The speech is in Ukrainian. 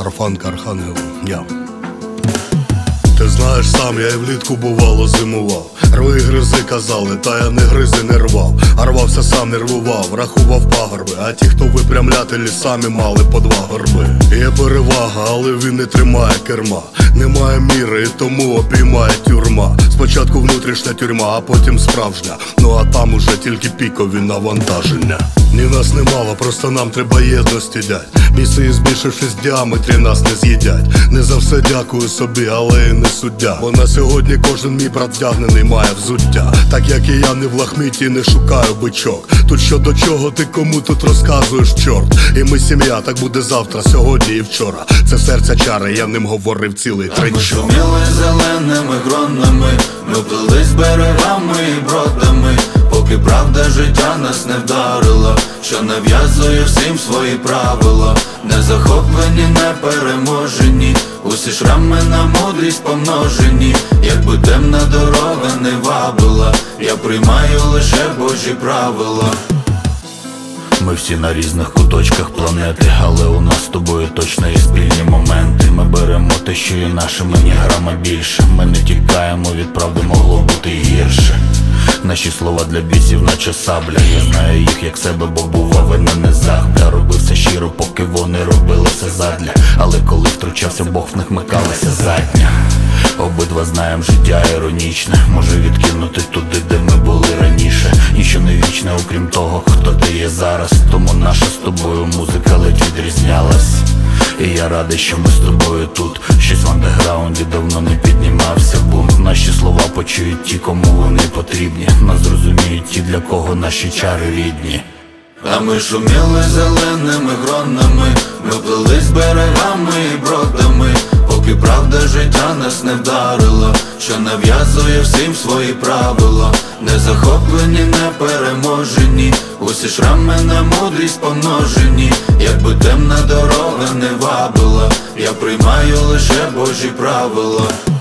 Арфанк Архангел, я. Ти знаєш сам, я і влітку бувало зимував. Рви гризи казали, та я не гриз і не рвав. А рвався сам, нервував, рахував пагорби. А ті, хто випрямлятелі, самі мали по 2 горби. Є перевага, але він не тримає керма. Немає міри, і тому обіймає тюрма. Спочатку внутрішня тюрма, а потім справжня. Ну а там уже тільки пікові навантаження. Ні нас немало, просто нам треба єдності, дядь. Біси, збільшившись в діаметрі, нас не з'їдять. Не за все дякую собі, але і не суддя. Бо на сьогодні кожен мій брат вдягнений має взуття. Так як і я не в лахміті, не шукаю бичок. Тут що до чого, ти кому тут розказуєш, чорт. І ми сім'я, так буде завтра, сьогодні і вчора. Це серця чари, я ним говорив цілий тренчок. Ми шуміли зеленими гронами, ми плились берегами і бродами, поки правда життя нас не вдарила, що нав'язує всім свої правила. Не захоплені, не переможені, усі шрами на мудрість помножені. Якби темна дорога не вабила, я приймаю лише Божі правила. Ми всі на різних куточках планети, але у нас з тобою точно є спільні моменти. Ми беремо те, що є нашими, ні грама більше. Ми не тікаємо від правди, могло бути і гірше. Наші слова для бійців наче сабля. Я знаю їх як себе, бо бував і на низах. Я робив все щиро, поки вони робили все задля. Але коли втручався Бог, в них микалася задня. Обидва знаєм, життя іронічне, може відкинути туди, де ми були раніше. Ніщо не вічне, окрім того, хто ти є зараз. Тому наша з тобою музика ледь відрізнялась. І я радий, що ми з тобою тут. Щось в андеграунді давно не піднімався бунт. Наші слова почують ті, кому вони потрібні. Нас зрозуміють ті, для кого наші чари рідні. А ми шуміли зеленими гронами, ми плились берегами і бродами, поки правда життя нас не вдарила, що нав'язує всім свої правила. Не захоплені, не переможені, усі шрами на мудрість помножені. Якби темна дорога не вабила, я приймаю лише Божі правила.